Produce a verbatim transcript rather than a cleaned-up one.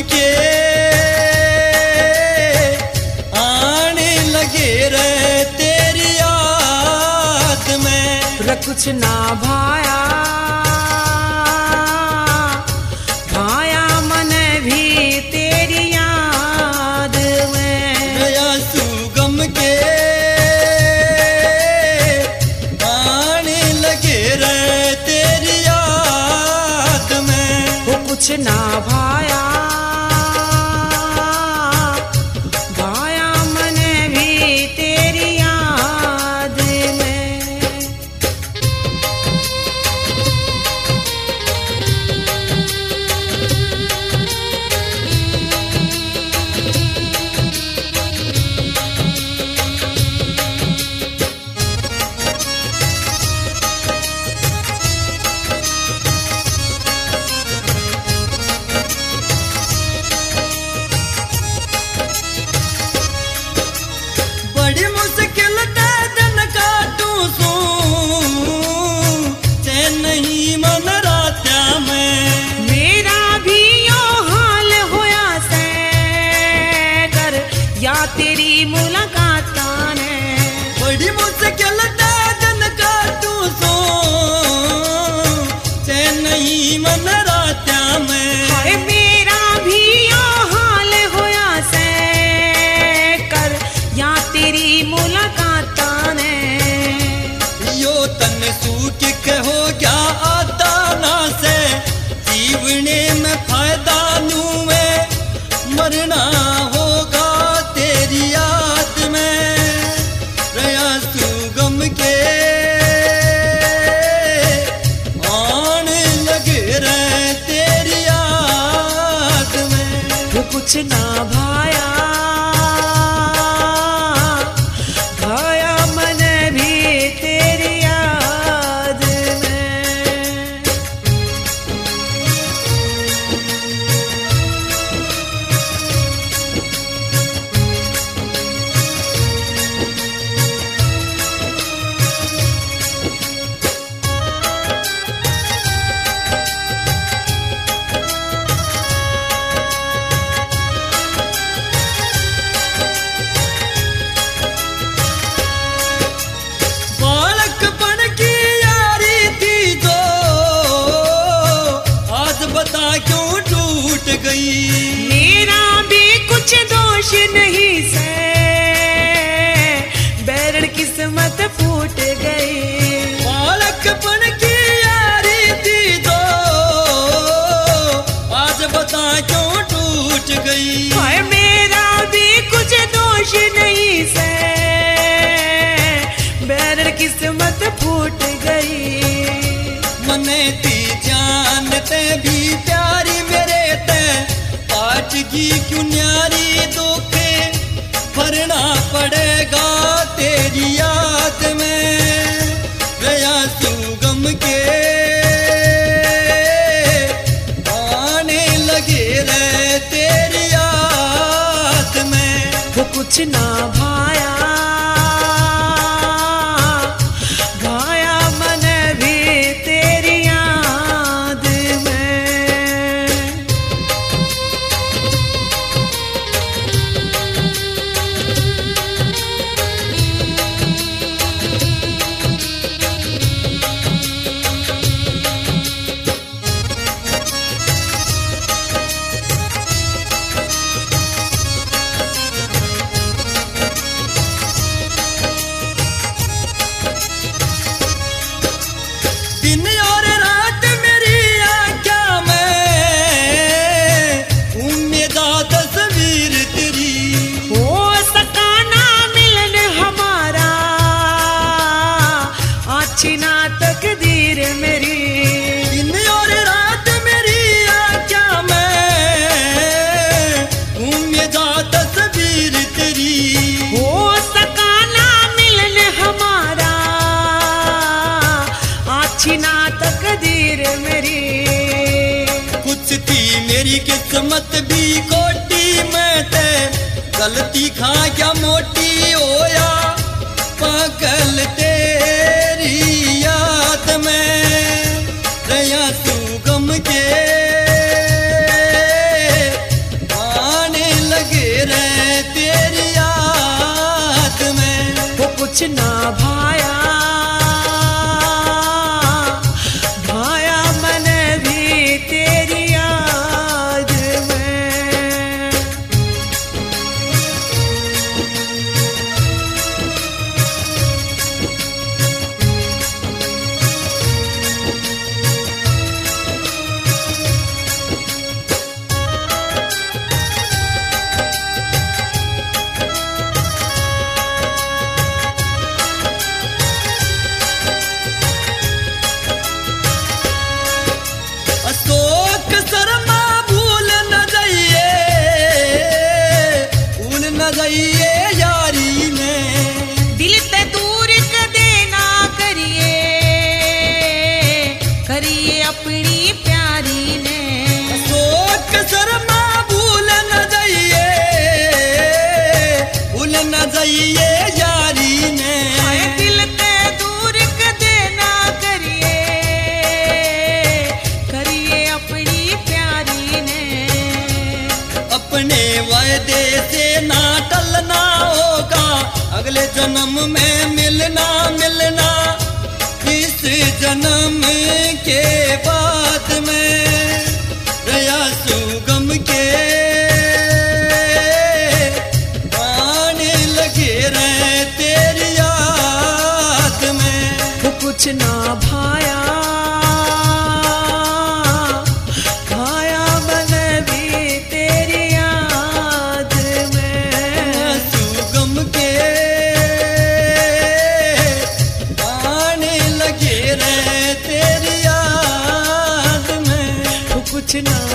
के आने लगे रे तेरी याद में। रे कुछ ना भाया भाया मन भी तेरी याद में। गया सुगम के आने लगे रे तेरी याद में। वो कुछ ना भाया भाया मन भी तेरी याद में। बड़ी मुश्किल ते दिन काटूं सू चैन नहीं मन रात्या में। मेरा भी यो हाल होया से कर या तेरी मुलाकात ने। बड़ी मुश्किल ते दिन काटूं सू चैन नहीं मन रात्या में। हाय मेरा भी यो हाल होया से कर या तेरी मुलाकात ने। यो तन सूट के हो गया आता ना से जीवने में फायदा नू में मरना होगा तेरी याद में। रया सुगम के आने लगे रे तेरी याद में। वो कुछ ना भाया भाया मन भी तेरी याद में। बालकपन की यारी थी जो आज बता क्यों टूट गई। मेरा भी कुछ दोष नहीं से बैरण किस्मत फूट गई। बालकपन की यारी थी जो आज बता क्यों टूट गई। हाय मेरा भी कुछ दोष नहीं से बैरण किस्मत फूट गई। मने ती जानते भी प्यारी मेरे ते काटगी क्यों न्यारी धोखे भरना पड़ेगा तेरी याद में। गया सुगम के आने लगे रे तेरी याद में। वो कुछ ना भाया भाया मन भी तेरी याद में। दिन और रात मेरी आँखों में उम्मीदा तस्वीर तेरी। हो सका ना मिलन हमारा अच्छी ना तकदीर मेरी। दिन और रात मेरी आँखों में उम्मीदा तस्वीर तेरी। हो सका ना मिलन हमारा अच्छी ना तकदीर मेरी। कुछ थी मेरी किस्मत भी कोटी में ते गलती खा क्या मोटी होया पागल तेरी याद में। रया सुगम के कुछ ना भाया, भाया मन भी तेरी याद में। अशोक शर्मा भूल न जाइए, भूल न जाइए यारी में। दिल ते दूर क देना करिए, करिए अपनी प्यारी ने। अशोक शर्मा भूल न जाइए, भूल न जाइए यारी ने। हाय दिल ते दूर क देना करिए, करिए अपनी प्यारी ने। अपने वायदे से ना टलना होगा, अगले जन्म में मिलना मिलना। इस जन्म के बाद में रया सुगम के आने लगे रहे तेरी याद में। कुछ ना भाया, भाया मन भी तेरी याद में। सुगम के आने लगे रहे तेरी याद में। कुछ ना